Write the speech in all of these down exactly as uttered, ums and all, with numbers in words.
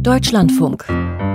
Deutschlandfunk.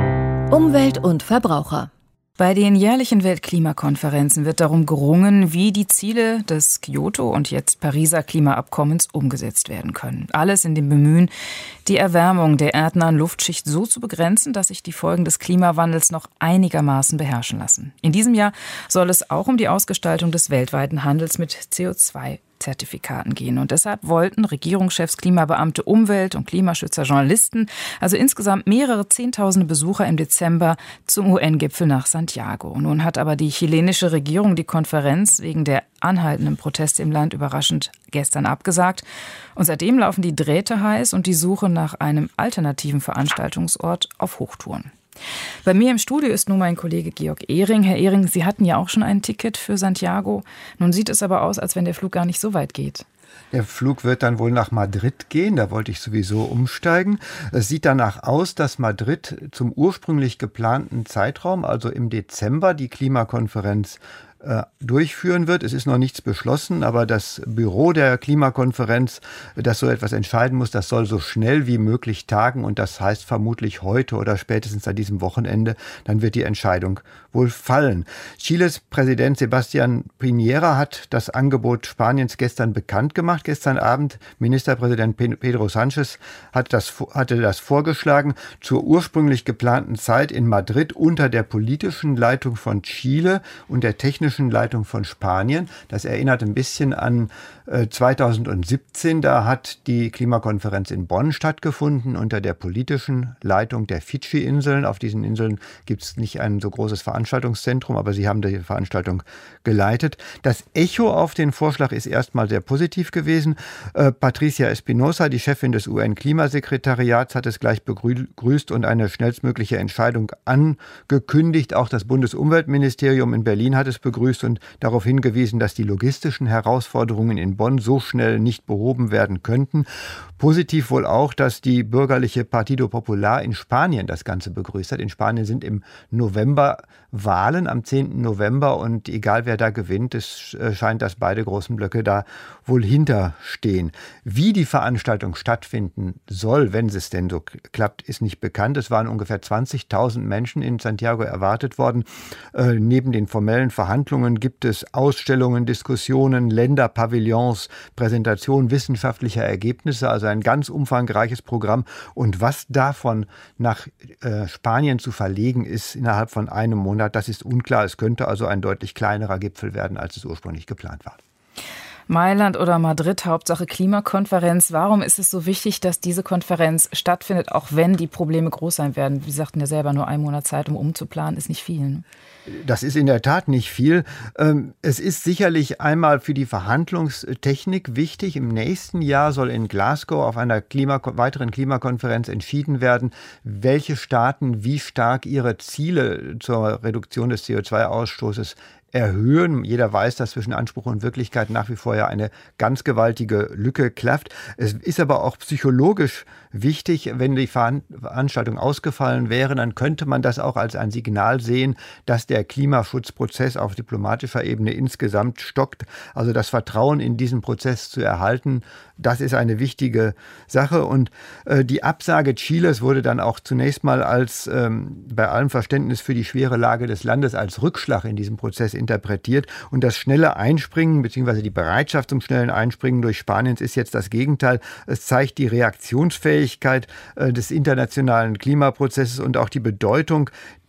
Umwelt und Verbraucher. Bei den jährlichen Weltklimakonferenzen wird darum gerungen, wie die Ziele des Kyoto- und jetzt Pariser Klimaabkommens umgesetzt werden können. Alles in dem Bemühen, die Erwärmung der erdnahen Luftschicht so zu begrenzen, dass sich die Folgen des Klimawandels noch einigermaßen beherrschen lassen. In diesem Jahr soll es auch um die Ausgestaltung des weltweiten Handels mit C O zwei Zertifikaten gehen. Und deshalb wollten Regierungschefs, Klimabeamte, Umwelt- und Klimaschützer, Journalisten, also insgesamt mehrere Zehntausende Besucher im Dezember zum U N-Gipfel nach Santiago. Nun hat aber die chilenische Regierung die Konferenz wegen der anhaltenden Proteste im Land überraschend gestern abgesagt. Und seitdem laufen die Drähte heiß und die Suche nach einem alternativen Veranstaltungsort auf Hochtouren. Bei mir im Studio ist nun mein Kollege Georg Ehring. Herr Ehring, Sie hatten ja auch schon ein Ticket für Santiago. Nun sieht es aber aus, als wenn der Flug gar nicht so weit geht. Der Flug wird dann wohl nach Madrid gehen, da wollte ich sowieso umsteigen. Es sieht danach aus, dass Madrid zum ursprünglich geplanten Zeitraum, also im Dezember, die Klimakonferenz durchführen wird. Es ist noch nichts beschlossen, aber das Büro der Klimakonferenz, das so etwas entscheiden muss, das soll so schnell wie möglich tagen und das heißt vermutlich heute oder spätestens an diesem Wochenende, dann wird die Entscheidung wohl fallen. Chiles Präsident Sebastián Piñera hat das Angebot Spaniens gestern bekannt gemacht. Gestern Abend Ministerpräsident Pedro Sánchez hat das, hatte das vorgeschlagen, zur ursprünglich geplanten Zeit in Madrid unter der politischen Leitung von Chile und der technischen Leitung von Spanien. Das erinnert ein bisschen an äh, zweitausendsiebzehn. Da hat die Klimakonferenz in Bonn stattgefunden unter der politischen Leitung der Fidschi-Inseln. Auf diesen Inseln gibt es nicht ein so großes Veranstaltungszentrum, aber sie haben die Veranstaltung geleitet. Das Echo auf den Vorschlag ist erstmal sehr positiv gewesen. Äh, Patricia Espinosa, die Chefin des U N-Klimasekretariats, hat es gleich begrüßt und eine schnellstmögliche Entscheidung angekündigt. Auch das Bundesumweltministerium in Berlin hat es begrüßt und darauf hingewiesen, dass die logistischen Herausforderungen in Bonn so schnell nicht behoben werden könnten. Positiv wohl auch, dass die bürgerliche Partido Popular in Spanien das Ganze begrüßt hat. In Spanien sind im November Wahlen, am zehnten November, und egal wer da gewinnt, es scheint, dass beide großen Blöcke da wohl hinterstehen. Wie die Veranstaltung stattfinden soll, wenn es denn so klappt, ist nicht bekannt. Es waren ungefähr zwanzigtausend Menschen in Santiago erwartet worden. Äh, neben den formellen Verhandlungen gibt es Ausstellungen, Diskussionen, Länderpavillons, Präsentationen wissenschaftlicher Ergebnisse, also ein ganz umfangreiches Programm. Und was davon nach äh, Spanien zu verlegen ist innerhalb von einem Monat, das ist unklar. Es könnte also ein deutlich kleinerer Gipfel werden, als es ursprünglich geplant war. Mailand oder Madrid, Hauptsache Klimakonferenz. Warum ist es so wichtig, dass diese Konferenz stattfindet, auch wenn die Probleme groß sein werden? Sie sagten ja selber, nur ein Monat Zeit, um umzuplanen, ist nicht viel, ne? Das ist in der Tat nicht viel. Es ist sicherlich einmal für die Verhandlungstechnik wichtig. Im nächsten Jahr soll in Glasgow auf einer Klima- weiteren Klimakonferenz entschieden werden, welche Staaten wie stark ihre Ziele zur Reduktion des C O zwei Ausstoßes erhöhen. Jeder weiß, dass zwischen Anspruch und Wirklichkeit nach wie vor ja eine ganz gewaltige Lücke klafft. Es ist aber auch psychologisch wichtig, wenn die Veranstaltung ausgefallen wäre, dann könnte man das auch als ein Signal sehen, dass der Klimaschutzprozess auf diplomatischer Ebene insgesamt stockt. Also das Vertrauen in diesen Prozess zu erhalten, das ist eine wichtige Sache. Und äh, die Absage Chiles wurde dann auch zunächst mal als ähm, bei allem Verständnis für die schwere Lage des Landes als Rückschlag in diesem Prozess interpretiert. Und das schnelle Einspringen bzw. die Bereitschaft zum schnellen Einspringen durch Spaniens ist jetzt das Gegenteil. Es zeigt die Reaktionsfähigkeit äh, des internationalen Klimaprozesses und auch die Bedeutung,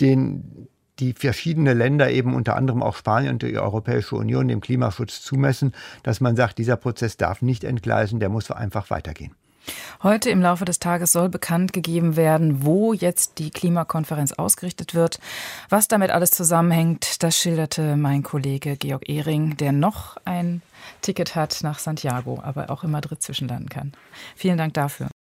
den die verschiedene Länder, eben unter anderem auch Spanien und die Europäische Union, dem Klimaschutz zumessen, dass man sagt, dieser Prozess darf nicht entgleisen, der muss einfach weitergehen. Heute im Laufe des Tages soll bekannt gegeben werden, wo jetzt die Klimakonferenz ausgerichtet wird. Was damit alles zusammenhängt, das schilderte mein Kollege Georg Ehring, der noch ein Ticket hat nach Santiago, aber auch in Madrid zwischenlanden kann. Vielen Dank dafür.